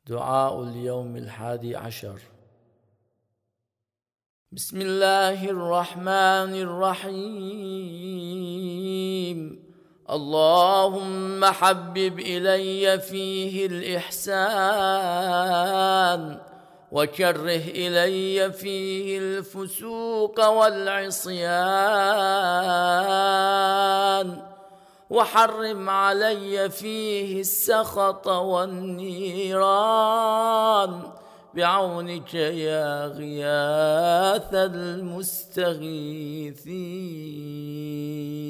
دعاء اليوم 11. بسم الله الرحمن الرحيم. اللهم حبب إلي فيه الإحسان وكره إلي فيه الفسوق والعصيان وحرم علي فيه السخط والنيران بعونك يا غياث المستغيثين.